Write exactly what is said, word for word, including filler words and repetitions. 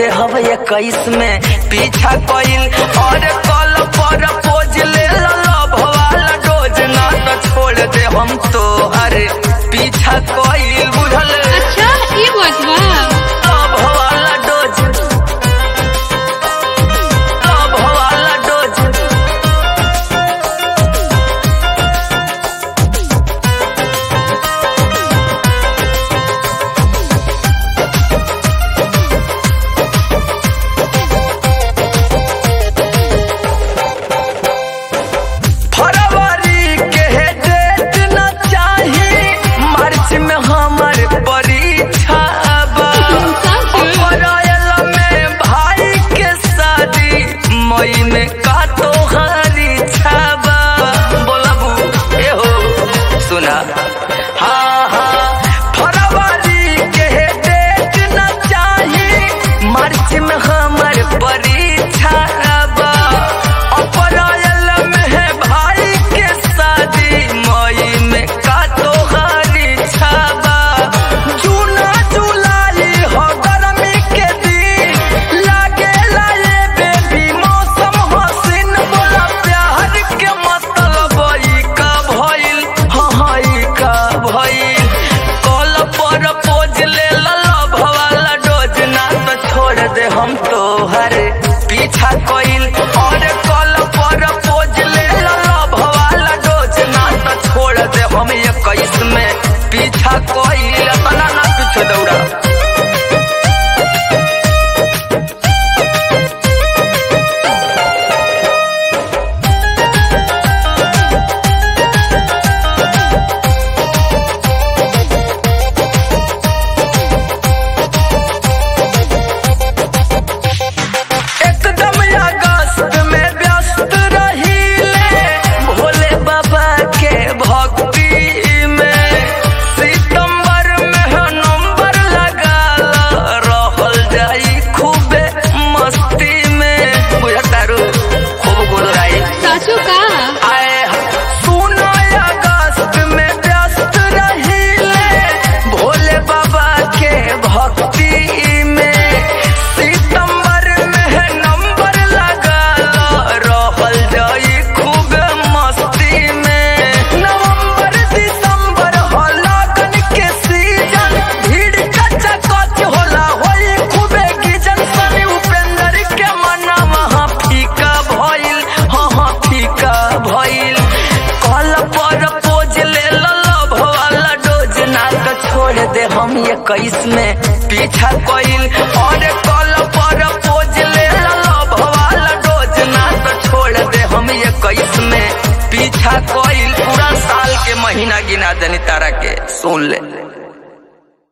दे हव इक्कीस में पीछा कइल और कल पर पोज ले लव वाला डोज ना तो छोड़ दे हम तो अरे पीछा कइल बुझल। अच्छा ये बात बा। लव वाला डोज लव वाला डोज में का तो हरी छाबा बोलबू ए हो सुना हाँ हाँ फरवरी के डेट न चाही मार्च में हमर परीक्षा बा अप्रैल में है भाई के शादी मई में का तो हरी छाबा जून जुलाई हो गर्मी के दिन लागे लाए बेबी हम तो हर पीछा कइल और कल पर पोज ले लव वाला डोज ना तो छोड़ दे हम इक्कीस में पीछा कइल तना ना कुछ दौड़ा। दे हम इक्कीस में पीछा कइल और कल पर पोज ले लव वाला डोज ना तो छोड़ दे हम इक्कीस में पीछा कइल पूरा साल के महीना गिना देनी तारा के सुन ले।